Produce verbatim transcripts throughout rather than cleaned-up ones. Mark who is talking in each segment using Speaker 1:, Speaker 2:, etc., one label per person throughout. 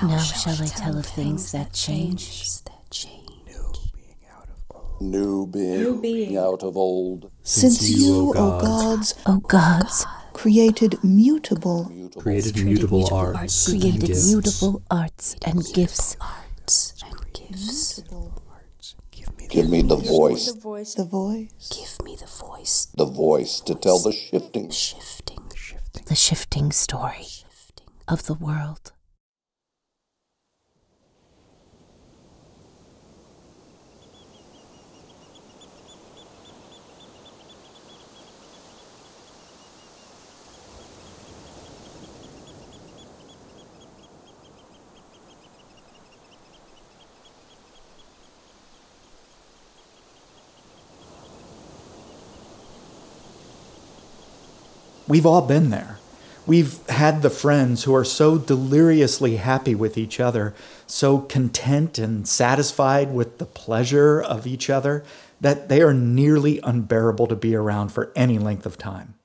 Speaker 1: Now shall I tell of things that change?
Speaker 2: New being, New being out of old.
Speaker 3: Since, Since you, O gods,
Speaker 1: O gods,
Speaker 3: created mutable,
Speaker 2: Mutable.
Speaker 4: created mutable arts,
Speaker 1: created
Speaker 4: and gifts.
Speaker 1: mutable arts and gifts. Arts and gifts.
Speaker 2: Give me the voice.
Speaker 3: the voice, the voice,
Speaker 1: Give me the voice.
Speaker 2: The voice to tell the shifting,
Speaker 1: Shifting. The shifting story of the world.
Speaker 5: We've all been there. We've had the friends who are so deliriously happy with each other, so content and satisfied with the pleasure of each other, that they are nearly unbearable to be around for any length of time.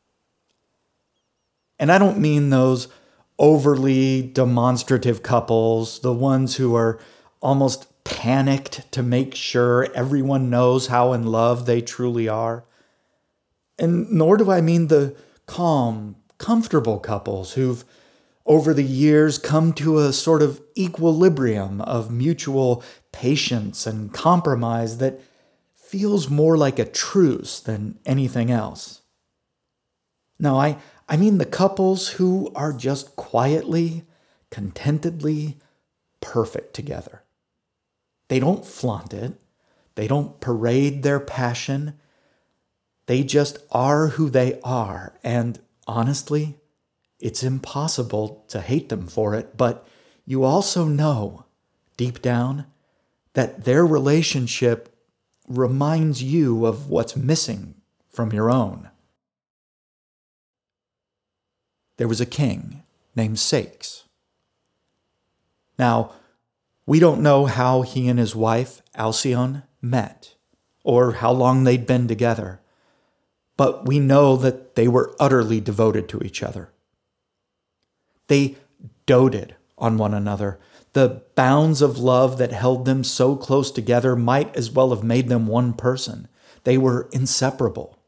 Speaker 5: And I don't mean those overly demonstrative couples, the ones who are almost panicked to make sure everyone knows how in love they truly are. And nor do I mean the calm, comfortable couples who've, over the years, come to a sort of equilibrium of mutual patience and compromise that feels more like a truce than anything else. No, I, I mean the couples who are just quietly, contentedly perfect together. They don't flaunt it. They don't parade their passion. They just are who they are, and honestly, it's impossible to hate them for it, but you also know, deep down, that their relationship reminds you of what's missing from your own. There was a king named Ceyx. Now, we don't know how he and his wife, Alcyone, met, or how long they'd been together. But we know that they were utterly devoted to each other. They doted on one another. The bounds of love that held them so close together might as well have made them one person. They were inseparable.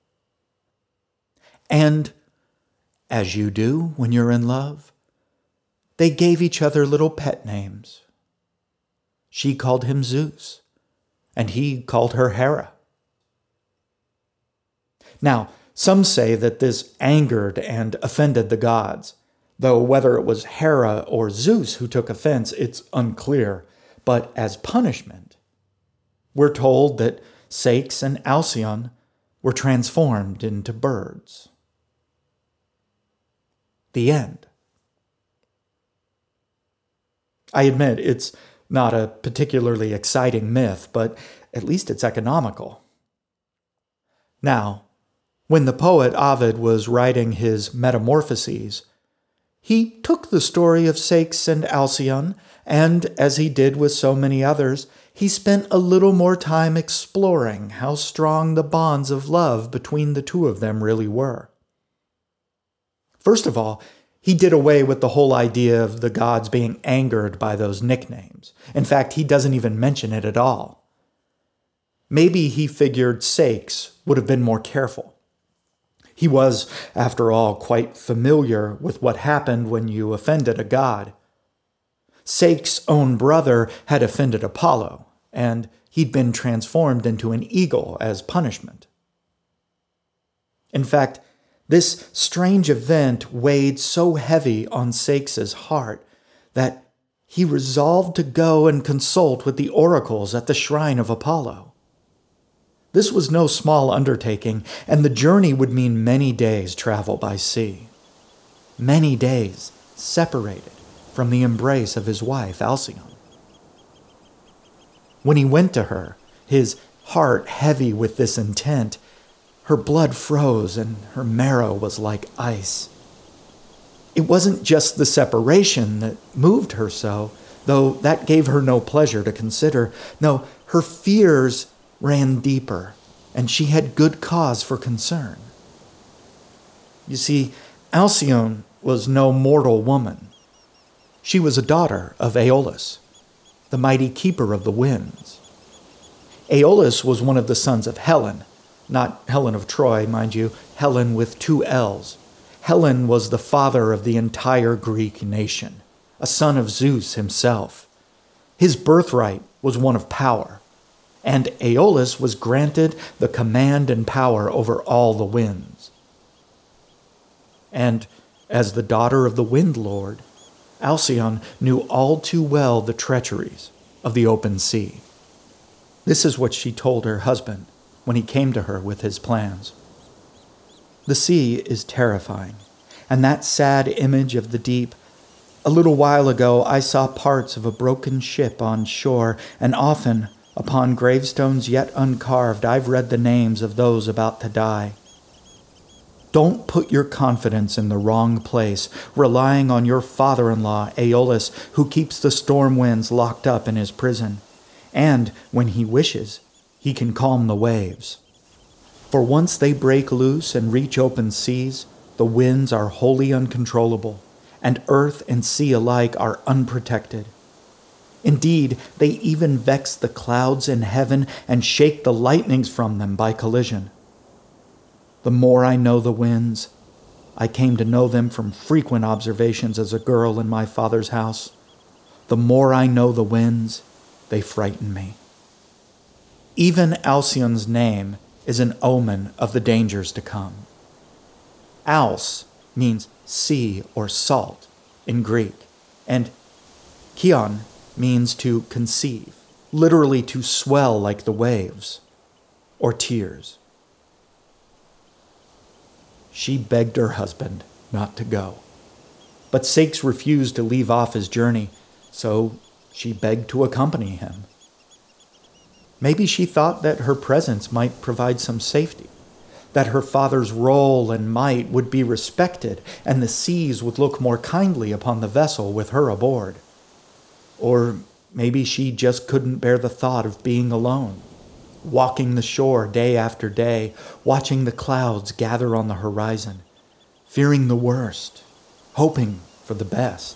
Speaker 5: And, as you do when you're in love, they gave each other little pet names. She called him Zeus, and he called her Hera. Now, some say that this angered and offended the gods, though whether it was Hera or Zeus who took offense, it's unclear. But as punishment, we're told that Ceyx and Alcyone were transformed into birds. The end. I admit it's not a particularly exciting myth, but at least it's economical. Now, when the poet Ovid was writing his Metamorphoses, he took the story of Ceyx and Alcyone, and as he did with so many others, he spent a little more time exploring how strong the bonds of love between the two of them really were. First of all, he did away with the whole idea of the gods being angered by those nicknames. In fact, he doesn't even mention it at all. Maybe he figured Ceyx would have been more careful. He was, after all, quite familiar with what happened when you offended a god. Ceyx's own brother had offended Apollo, and he'd been transformed into an eagle as punishment. In fact, this strange event weighed so heavy on Ceyx's heart that he resolved to go and consult with the oracles at the shrine of Apollo. This was no small undertaking, and the journey would mean many days' travel by sea. Many days separated from the embrace of his wife, Alcyone. When he went to her, his heart heavy with this intent, her blood froze and her marrow was like ice. It wasn't just the separation that moved her so, though that gave her no pleasure to consider. No, her fears ran deeper, and she had good cause for concern. You see, Alcyone was no mortal woman. She was a daughter of Aeolus, the mighty keeper of the winds. Aeolus was one of the sons of Helen, not Helen of Troy, mind you, Helen with two L's. Helen was the father of the entire Greek nation, a son of Zeus himself. His birthright was one of power, and Aeolus was granted the command and power over all the winds. And as the daughter of the Wind Lord, Alcyone knew all too well the treacheries of the open sea. This is what she told her husband when he came to her with his plans. The sea is terrifying, and that sad image of the deep. A little while ago I saw parts of a broken ship on shore, and often, upon gravestones yet uncarved, I've read the names of those about to die. Don't put your confidence in the wrong place, relying on your father-in-law, Aeolus, who keeps the storm winds locked up in his prison. And, when he wishes, he can calm the waves. For once they break loose and reach open seas, the winds are wholly uncontrollable, and earth and sea alike are unprotected. Indeed, they even vex the clouds in heaven and shake the lightnings from them by collision. The more I know the winds, I came to know them from frequent observations as a girl in my father's house, the more I know the winds, they frighten me. Even Alcyon's name is an omen of the dangers to come. Alce means sea or salt in Greek, and kion means to conceive, literally to swell like the waves, or tears. She begged her husband not to go, but Ceyx refused to leave off his journey, so she begged to accompany him. Maybe she thought that her presence might provide some safety, that her father's role and might would be respected, and the seas would look more kindly upon the vessel with her aboard. Or maybe she just couldn't bear the thought of being alone, walking the shore day after day, watching the clouds gather on the horizon, fearing the worst, hoping for the best.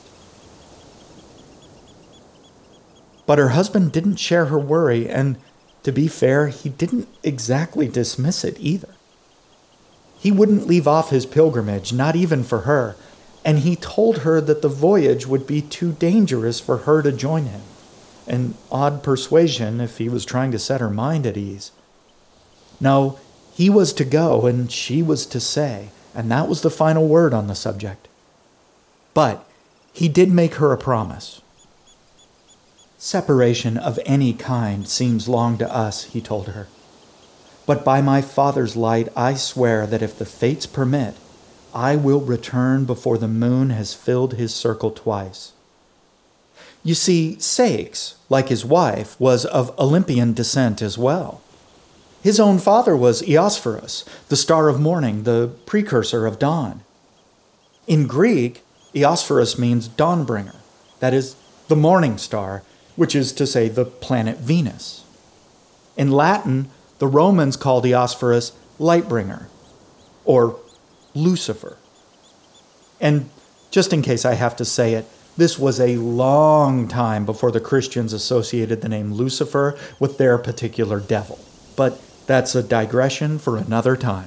Speaker 5: But her husband didn't share her worry, and to be fair, he didn't exactly dismiss it either. He wouldn't leave off his pilgrimage, not even for her, and he told her that the voyage would be too dangerous for her to join him. An odd persuasion if he was trying to set her mind at ease. No, he was to go and she was to say, and that was the final word on the subject. But he did make her a promise. Separation of any kind seems long to us, he told her. But by my Father's light, I swear that if the fates permit, I will return before the moon has filled his circle twice. You see, Ceyx, like his wife, was of Olympian descent as well. His own father was Eosphorus, the star of morning, the precursor of dawn. In Greek, Eosphorus means dawnbringer, that is, the morning star, which is to say the planet Venus. In Latin, the Romans called Eosphorus lightbringer, or Lucifer. And just in case I have to say it, this was a long time before the Christians associated the name Lucifer with their particular devil. But that's a digression for another time.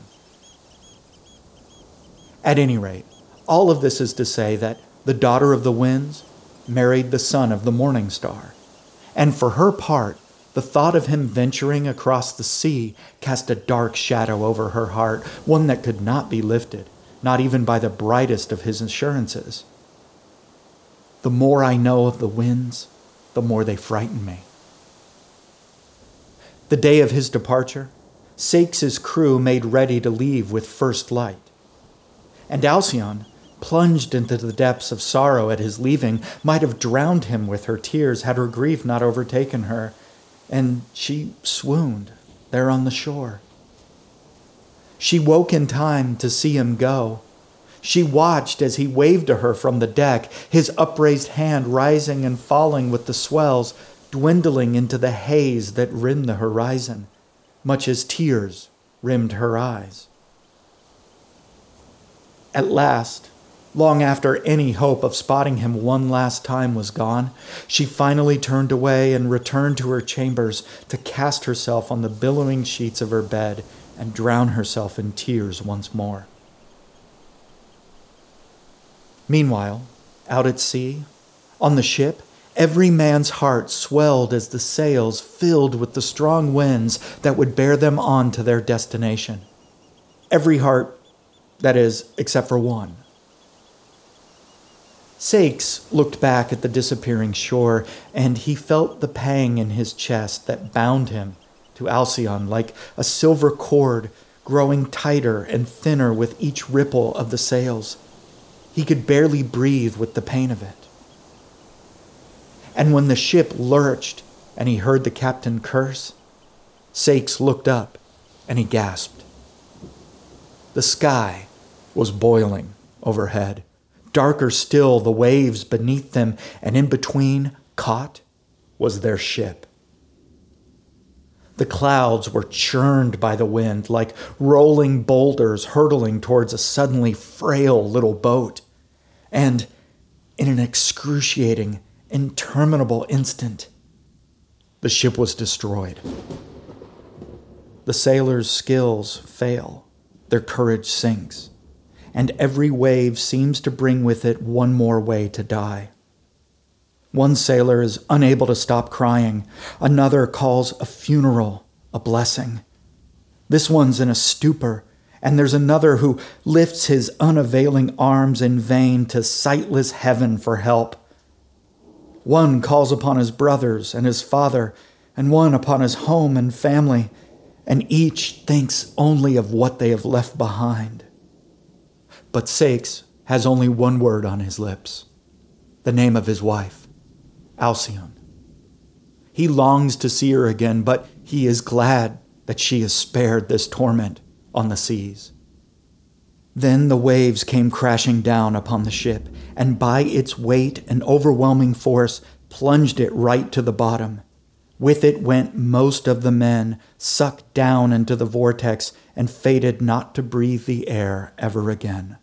Speaker 5: At any rate, all of this is to say that the daughter of the winds married the son of the morning star. And for her part, the thought of him venturing across the sea cast a dark shadow over her heart, one that could not be lifted, not even by the brightest of his assurances. The more I know of the winds, the more they frighten me. The day of his departure, Ceyx's crew made ready to leave with first light. And Alcyone, plunged into the depths of sorrow at his leaving, might have drowned him with her tears had her grief not overtaken her, and she swooned there on the shore. She woke in time to see him go. She watched as he waved to her from the deck, his upraised hand rising and falling with the swells, dwindling into the haze that rimmed the horizon, much as tears rimmed her eyes. At last, Long after any hope of spotting him one last time was gone, she finally turned away and returned to her chambers to cast herself on the billowing sheets of her bed and drown herself in tears once more. Meanwhile, out at sea, on the ship, every man's heart swelled as the sails filled with the strong winds that would bear them on to their destination. Every heart, that is, except for one. Sakes looked back at the disappearing shore, and he felt the pang in his chest that bound him to Alcyone like a silver cord growing tighter and thinner with each ripple of the sails. He could barely breathe with the pain of it. And when the ship lurched and he heard the captain curse, Sakes looked up and he gasped. The sky was boiling overhead. Darker still, the waves beneath them, and in between, caught, was their ship. The clouds were churned by the wind like rolling boulders hurtling towards a suddenly frail little boat. And in an excruciating, interminable instant, the ship was destroyed. The sailors' skills fail, their courage sinks, and every wave seems to bring with it one more way to die. One sailor is unable to stop crying. Another calls a funeral a blessing. This one's in a stupor, and there's another who lifts his unavailing arms in vain to sightless heaven for help. One calls upon his brothers and his father, and one upon his home and family, and each thinks only of what they have left behind. But Sakes has only one word on his lips, the name of his wife, Alcyone. He longs to see her again, but he is glad that she is spared this torment on the seas. Then the waves came crashing down upon the ship, and by its weight and overwhelming force plunged it right to the bottom. With it went most of the men, sucked down into the vortex and fated not to breathe the air ever again.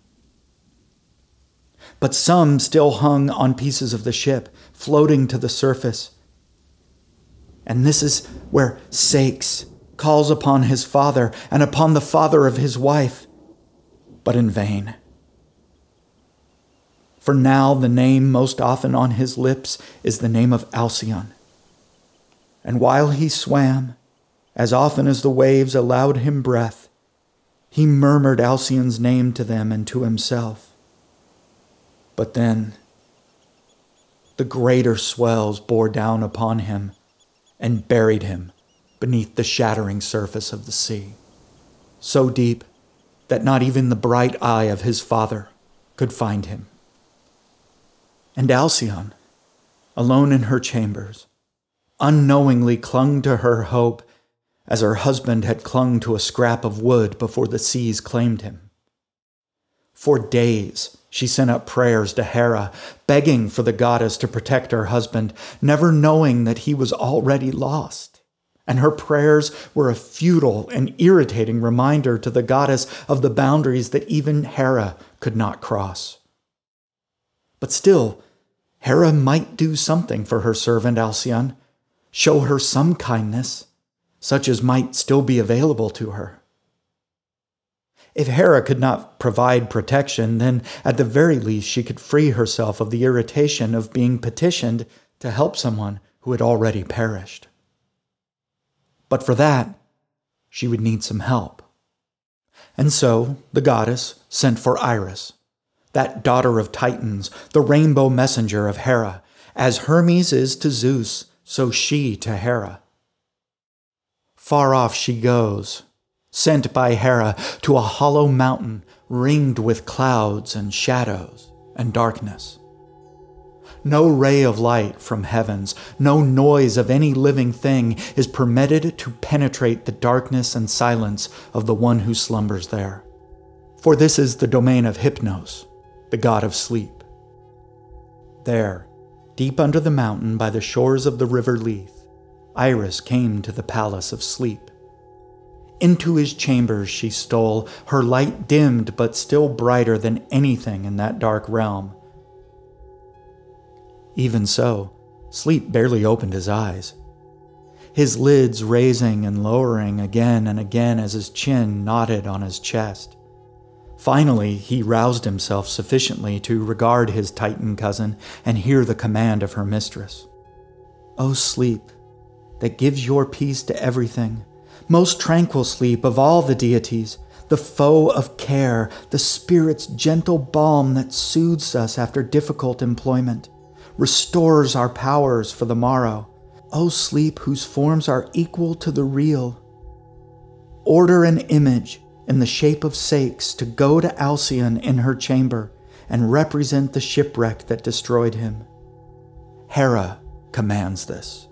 Speaker 5: But some still hung on pieces of the ship, floating to the surface. And this is where Sakes calls upon his father and upon the father of his wife, but in vain. For now the name most often on his lips is the name of Alcyone. And while he swam, as often as the waves allowed him breath, he murmured Alcyon's name to them and to himself. But then the greater swells bore down upon him and buried him beneath the shattering surface of the sea, so deep that not even the bright eye of his father could find him. And Alcyone, alone in her chambers, unknowingly clung to her hope as her husband had clung to a scrap of wood before the seas claimed him. For days she sent up prayers to Hera, begging for the goddess to protect her husband, never knowing that he was already lost. And her prayers were a futile and irritating reminder to the goddess of the boundaries that even Hera could not cross. But still, Hera might do something for her servant Alcyone, show her some kindness, such as might still be available to her. If Hera could not provide protection, then at the very least she could free herself of the irritation of being petitioned to help someone who had already perished. But for that, she would need some help. And so the goddess sent for Iris, that daughter of Titans, the rainbow messenger of Hera. As Hermes is to Zeus, so she to Hera. Far off she goes, sent by Hera to a hollow mountain ringed with clouds and shadows and darkness. No ray of light from heavens, no noise of any living thing is permitted to penetrate the darkness and silence of the one who slumbers there. For this is the domain of Hypnos, the god of sleep. There, deep under the mountain by the shores of the river Lethe, Iris came to the palace of sleep. Into his chambers she stole, her light dimmed but still brighter than anything in that dark realm. Even so, sleep barely opened his eyes, his lids raising and lowering again and again as his chin knotted on his chest. Finally, he roused himself sufficiently to regard his Titan cousin and hear the command of her mistress. O sleep, that gives your peace to everything, most tranquil sleep of all the deities, the foe of care, the spirit's gentle balm that soothes us after difficult employment, restores our powers for the morrow. O sleep, whose forms are equal to the real. Order an image in the shape of Sakes to go to Alcyone in her chamber and represent the shipwreck that destroyed him. Hera commands this.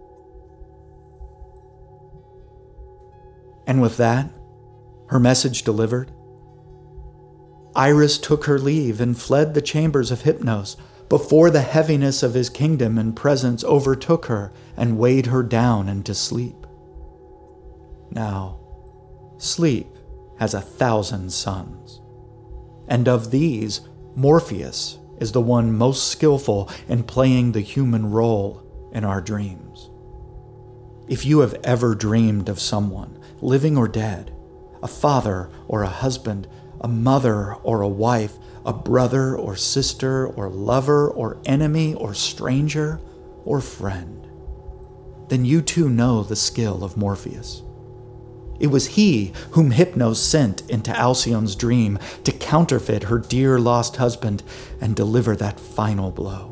Speaker 5: And with that, her message delivered, Iris took her leave and fled the chambers of Hypnos before the heaviness of his kingdom and presence overtook her and weighed her down into sleep. Now, sleep has a thousand sons, and of these, Morpheus is the one most skillful in playing the human role in our dreams. If you have ever dreamed of someone, living or dead, a father or a husband, a mother or a wife, a brother or sister or lover or enemy or stranger or friend, then you too know the skill of Morpheus. It was he whom Hypnos sent into Alcyon's dream to counterfeit her dear lost husband and deliver that final blow.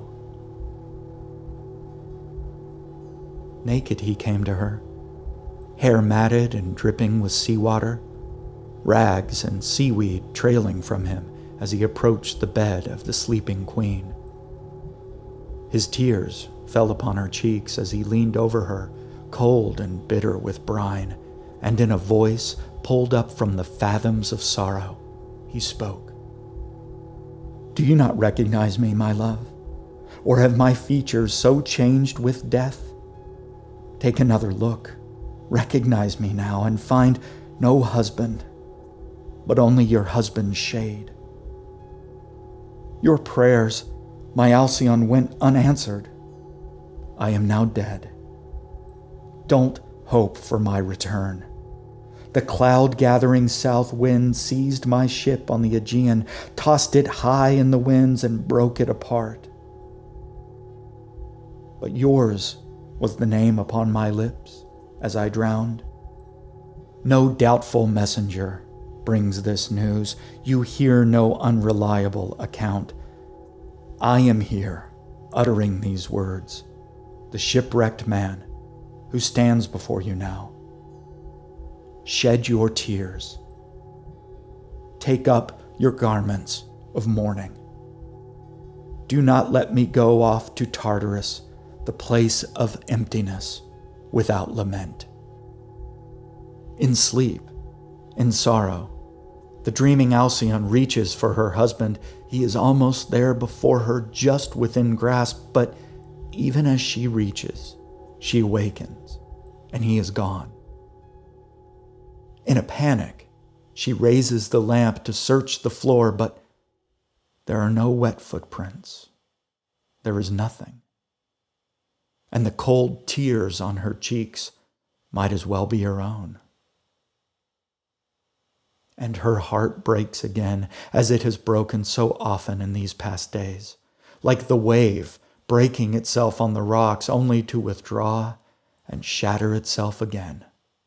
Speaker 5: Naked he came to her, hair matted and dripping with seawater, rags and seaweed trailing from him as he approached the bed of the sleeping queen. His tears fell upon her cheeks as he leaned over her, cold and bitter with brine, and in a voice pulled up from the fathoms of sorrow, he spoke. Do you not recognize me, my love? Or have my features so changed with death? Take another look. Recognize me now and find no husband, but only your husband's shade. Your prayers, my Alcyone, went unanswered. I am now dead. Don't hope for my return. The cloud-gathering south wind seized my ship on the Aegean, tossed it high in the winds, and broke it apart. But yours was the name upon my lips as I drowned. No doubtful messenger brings this news. You hear no unreliable account. I am here, uttering these words, the shipwrecked man who stands before you now. Shed your tears. Take up your garments of mourning. Do not let me go off to Tartarus, the place of emptiness, without lament. In sleep, in sorrow, the dreaming Alcyone reaches for her husband. He is almost there before her, just within grasp, but even as she reaches, she awakens, and he is gone. In a panic, she raises the lamp to search the floor, but there are no wet footprints. There is nothing. And the cold tears on her cheeks might as well be her own. And her heart breaks again, as it has broken so often in these past days, like the wave breaking itself on the rocks only to withdraw and shatter itself again.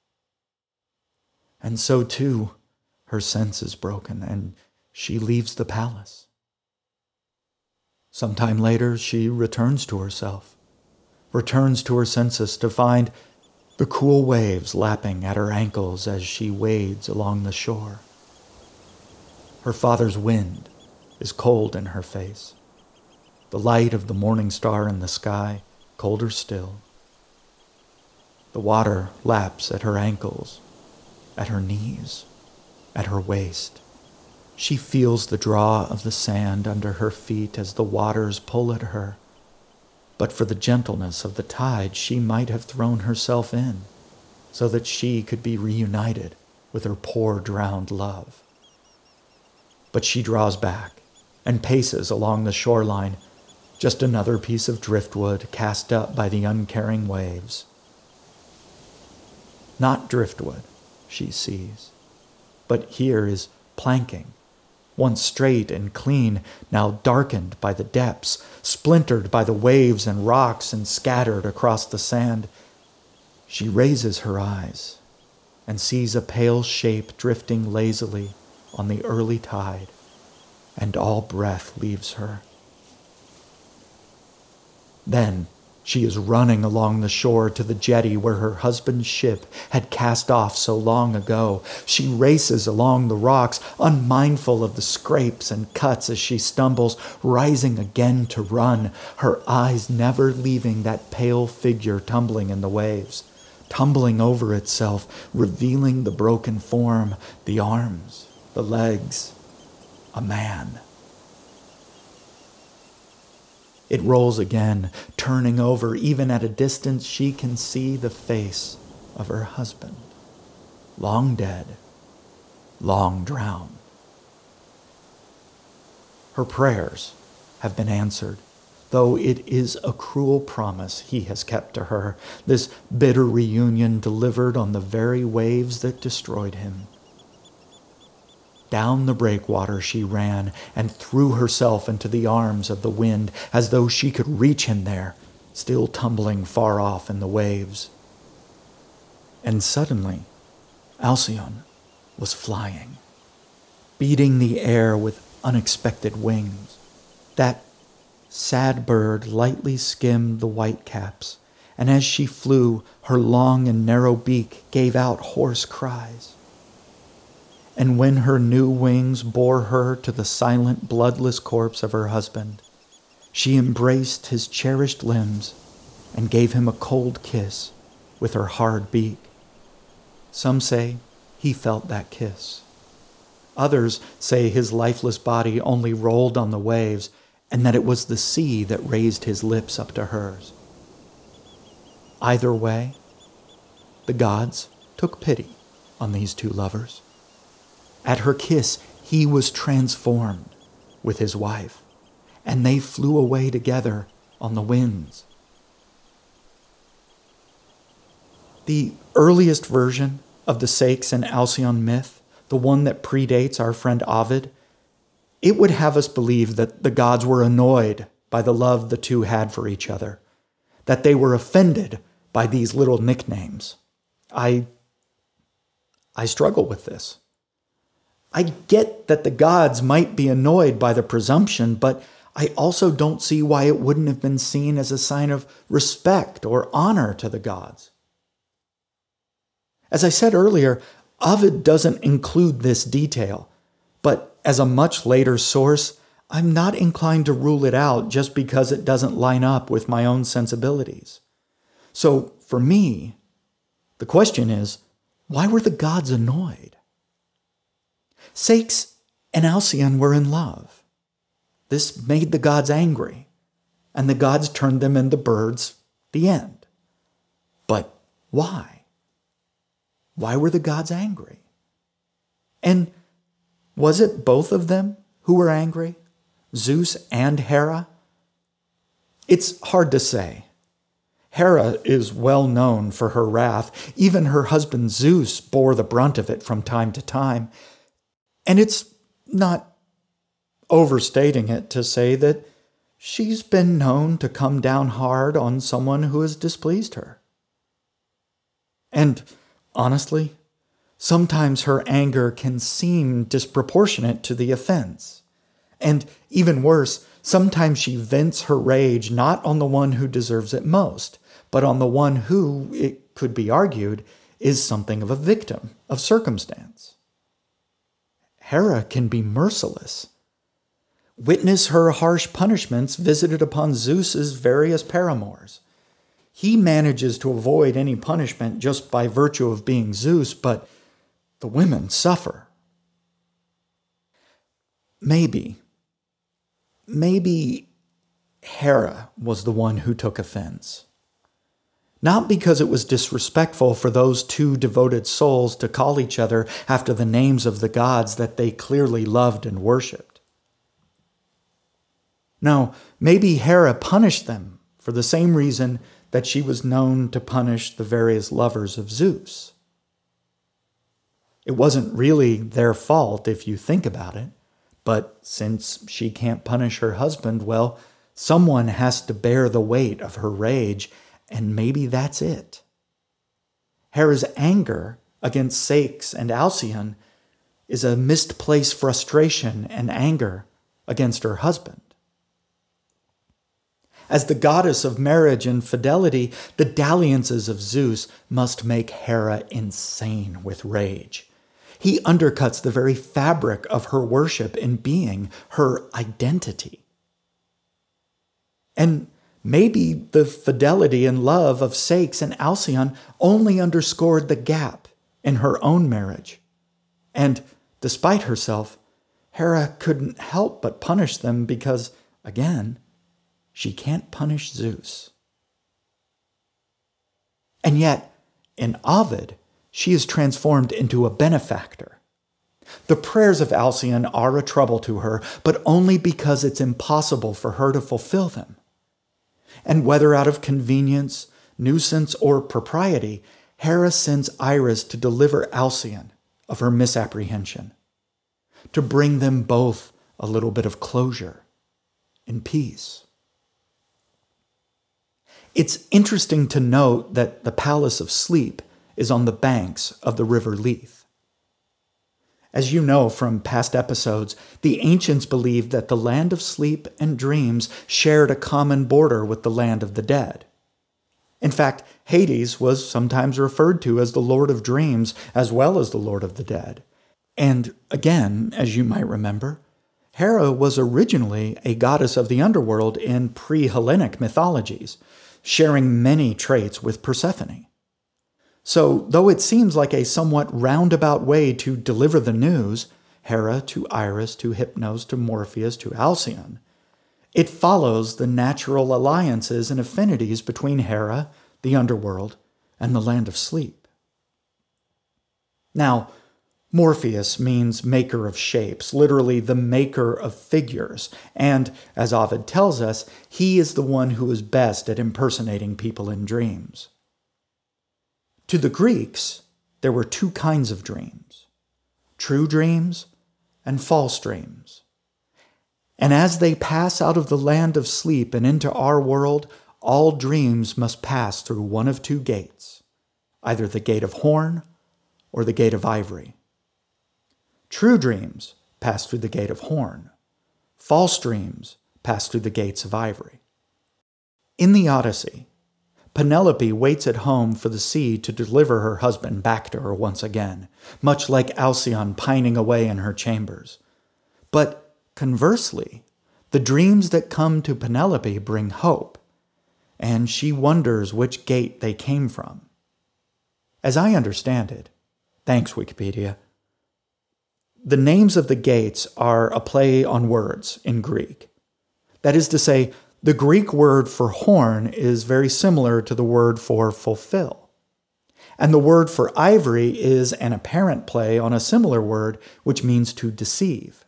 Speaker 5: And so too, her sense is broken, and she leaves the palace. Sometime later, she returns to herself, returns to her senses to find the cool waves lapping at her ankles as she wades along the shore. Her father's wind is cold in her face, the light of the morning star in the sky colder still. The water laps at her ankles, at her knees, at her waist. She feels the draw of the sand under her feet as the waters pull at her. But for the gentleness of the tide, she might have thrown herself in. so that she could be reunited with her poor drowned love. But she draws back and paces along the shoreline, just another piece of driftwood cast up by the uncaring waves. Not driftwood, she sees, but here is planking, once straight and clean, now darkened by the depths, splintered by the waves and rocks and scattered across the sand. She raises her eyes and sees a pale shape drifting lazily on the early tide, and all breath leaves her. Then she is running along the shore to the jetty where her husband's ship had cast off so long ago. She races along the rocks, unmindful of the scrapes and cuts as she stumbles, rising again to run, her eyes never leaving that pale figure tumbling in the waves, tumbling over itself, revealing the broken form, the arms, the legs, a man. It rolls again, turning over. Even at a distance, she can see the face of her husband, long dead, long drowned. Her prayers have been answered, though it is a cruel promise he has kept to her, this bitter reunion delivered on the very waves that destroyed him. Down the breakwater she ran and threw herself into the arms of the wind as though she could reach him there, still tumbling far off in the waves. And suddenly, Alcyone was flying, beating the air with unexpected wings. That sad bird lightly skimmed the white caps, and as she flew, her long and narrow beak gave out hoarse cries. And when her new wings bore her to the silent, bloodless corpse of her husband, she embraced his cherished limbs and gave him a cold kiss with her hard beak. Some say he felt that kiss. Others say his lifeless body only rolled on the waves and that it was the sea that raised his lips up to hers. Either way, the gods took pity on these two lovers. At her kiss, he was transformed with his wife, and they flew away together on the winds. The earliest version of the Saix and Alcyone myth, the one that predates our friend Ovid, it would have us believe that the gods were annoyed by the love the two had for each other, that they were offended by these little nicknames. I, I struggle with this. I get that the gods might be annoyed by the presumption, but I also don't see why it wouldn't have been seen as a sign of respect or honor to the gods. As I said earlier, Ovid doesn't include this detail, but as a much later source, I'm not inclined to rule it out just because it doesn't line up with my own sensibilities. So for me, the question is, why were the gods annoyed? Saix and Alcyone were in love. This made the gods angry, and the gods turned them into birds, the end. But why? Why were the gods angry? And was it both of them who were angry, Zeus and Hera? It's hard to say. Hera is well known for her wrath. Even her husband Zeus bore the brunt of it from time to time. And it's not overstating it to say that she's been known to come down hard on someone who has displeased her. And honestly, sometimes her anger can seem disproportionate to the offense. And even worse, sometimes she vents her rage not on the one who deserves it most, but on the one who, it could be argued, is something of a victim of circumstance. Hera can be merciless. Witness her harsh punishments visited upon Zeus's various paramours. He manages to avoid any punishment just by virtue of being Zeus, but the women suffer. Maybe, maybe Hera was the one who took offense. Not because it was disrespectful for those two devoted souls to call each other after the names of the gods that they clearly loved and worshipped. No, maybe Hera punished them for the same reason that she was known to punish the various lovers of Zeus. It wasn't really their fault if you think about it, but since she can't punish her husband, well, someone has to bear the weight of her rage, and maybe that's it. Hera's anger against Ceyx and Alcyone is a misplaced frustration and anger against her husband. As the goddess of marriage and fidelity, the dalliances of Zeus must make Hera insane with rage. He undercuts the very fabric of her worship in being, her identity. And maybe the fidelity and love of Ceyx and Alcyone only underscored the gap in her own marriage. And despite herself, Hera couldn't help but punish them because, again, she can't punish Zeus. And yet, in Ovid, she is transformed into a benefactor. The prayers of Alcyone are a trouble to her, but only because it's impossible for her to fulfill them. And whether out of convenience, nuisance, or propriety, Hera sends Iris to deliver Alcyone of her misapprehension, to bring them both a little bit of closure and peace. It's interesting to note that the Palace of Sleep is on the banks of the river Lethe. As you know from past episodes, the ancients believed that the land of sleep and dreams shared a common border with the land of the dead. In fact, Hades was sometimes referred to as the Lord of Dreams as well as the Lord of the Dead. And again, as you might remember, Hera was originally a goddess of the underworld in pre-Hellenic mythologies, sharing many traits with Persephone. So, though it seems like a somewhat roundabout way to deliver the news, Hera to Iris to Hypnos to Morpheus to Alcyone, it follows the natural alliances and affinities between Hera, the underworld, and the land of sleep. Now, Morpheus means maker of shapes, literally the maker of figures, and, as Ovid tells us, he is the one who is best at impersonating people in dreams. To the Greeks, there were two kinds of dreams, true dreams and false dreams. And as they pass out of the land of sleep and into our world, all dreams must pass through one of two gates, either the gate of horn or the gate of ivory. True dreams pass through the gate of horn. False dreams pass through the gates of ivory. In the Odyssey, Penelope waits at home for the sea to deliver her husband back to her once again, much like Alcyone pining away in her chambers. But conversely, the dreams that come to Penelope bring hope, and she wonders which gate they came from. As I understand it, thanks Wikipedia, the names of the gates are a play on words in Greek. That is to say, the Greek word for horn is very similar to the word for fulfill. And the word for ivory is an apparent play on a similar word, which means to deceive.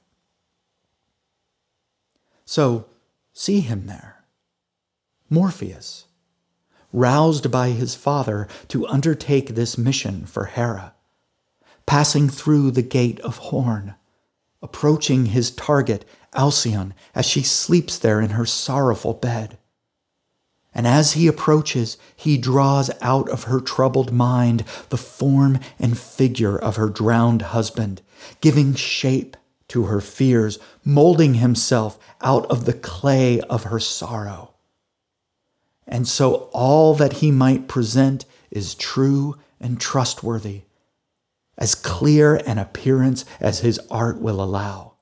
Speaker 5: So, see him there, Morpheus, roused by his father to undertake this mission for Hera, passing through the gate of horn, approaching his target, Alcyone, as she sleeps there in her sorrowful bed. And as he approaches, he draws out of her troubled mind the form and figure of her drowned husband, giving shape to her fears, molding himself out of the clay of her sorrow. And so all that he might present is true and trustworthy, as clear an appearance as his art will allow.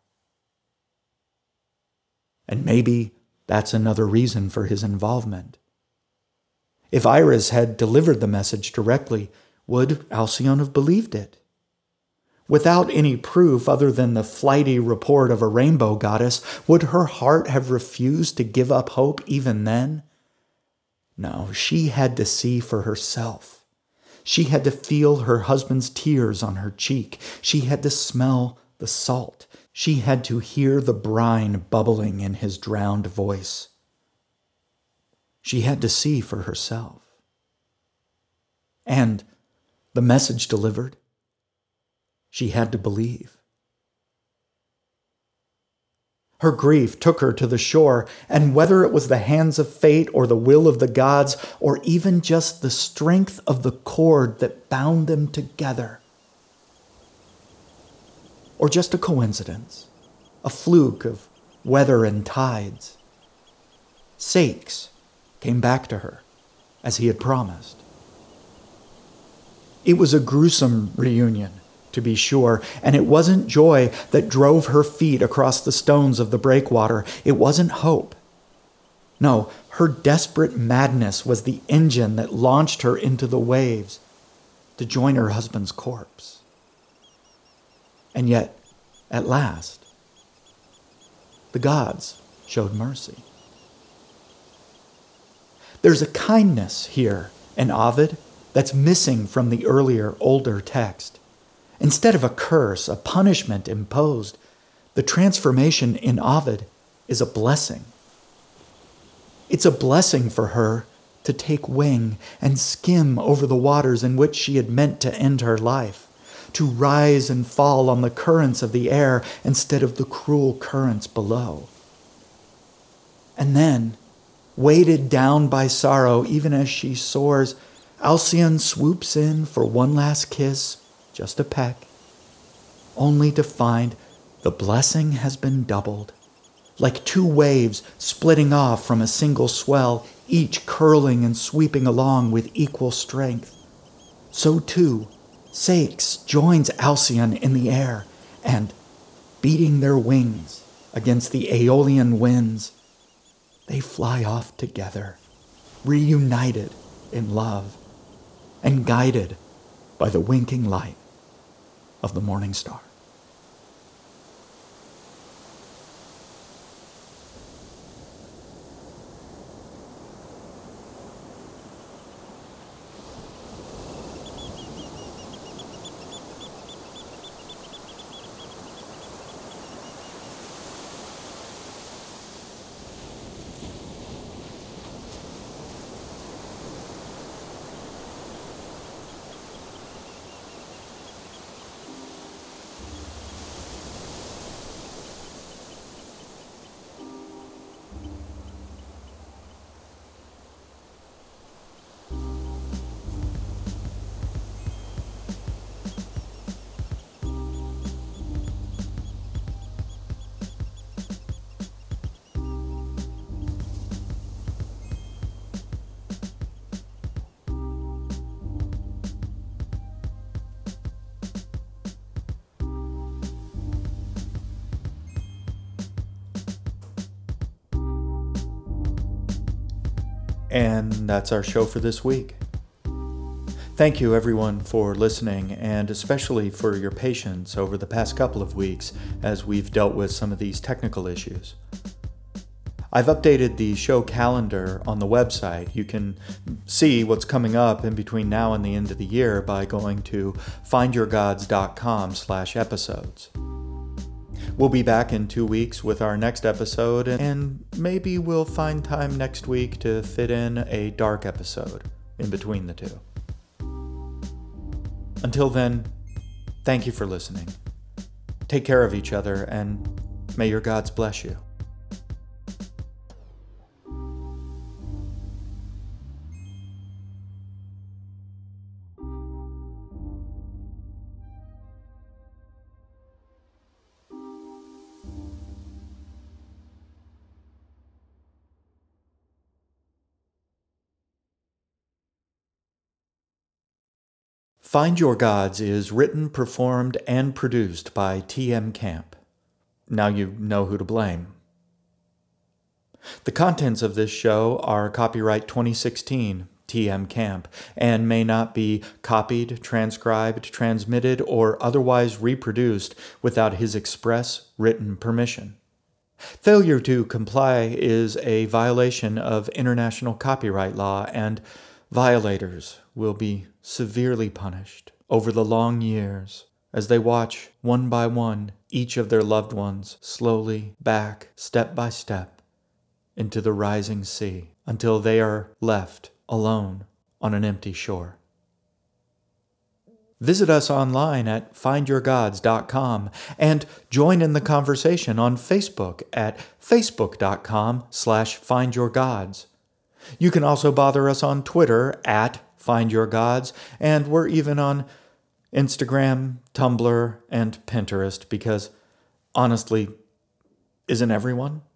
Speaker 5: And maybe that's another reason for his involvement. If Iris had delivered the message directly, would Alcyone have believed it? Without any proof other than the flighty report of a rainbow goddess, would her heart have refused to give up hope even then? No, she had to see for herself. She had to feel her husband's tears on her cheek. She had to smell the salt. She had to hear the brine bubbling in his drowned voice. She had to see for herself. And the message delivered, she had to believe. Her grief took her to the shore, and whether it was the hands of fate or the will of the gods, or even just the strength of the cord that bound them together, or just a coincidence, a fluke of weather and tides, Sakes came back to her as he had promised. It was a gruesome reunion, to be sure, and it wasn't joy that drove her feet across the stones of the breakwater. It wasn't hope. No, her desperate madness was the engine that launched her into the waves to join her husband's corpse. And yet, at last, the gods showed mercy. There's a kindness here in Ovid that's missing from the earlier, older text. Instead of a curse, a punishment imposed, the transformation in Ovid is a blessing. It's a blessing for her to take wing and skim over the waters in which she had meant to end her life, to rise and fall on the currents of the air instead of the cruel currents below. And then, weighted down by sorrow even as she soars, Alcyone swoops in for one last kiss, just a peck, only to find the blessing has been doubled, like two waves splitting off from a single swell, each curling and sweeping along with equal strength. So too, Sakes joins Alcyone in the air, and, beating their wings against the Aeolian winds, they fly off together, reunited in love, and guided by the winking light of the morning star. And that's our show for this week. Thank you, everyone, for listening, and especially for your patience over the past couple of weeks as we've dealt with some of these technical issues. I've updated the show calendar on the website. You can see what's coming up in between now and the end of the year by going to findyourgods.com slash episodes. We'll be back in two weeks with our next episode, and maybe we'll find time next week to fit in a dark episode in between the two. Until then, thank you for listening. Take care of each other, and may your gods bless you. Find Your Gods is written, performed, and produced by T M Camp. Now you know who to blame. The contents of this show are copyright twenty sixteen, T M Camp, and may not be copied, transcribed, transmitted, or otherwise reproduced without his express written permission. Failure to comply is a violation of international copyright law, and violators will be severely punished over the long years as they watch, one by one, each of their loved ones slowly back, step by step, into the rising sea until they are left alone on an empty shore. Visit us online at find your gods dot com and join in the conversation on Facebook at facebook.com slash findyourgods. You can also bother us on Twitter at findyourgods, and we're even on Instagram, Tumblr, and Pinterest because, honestly, isn't everyone?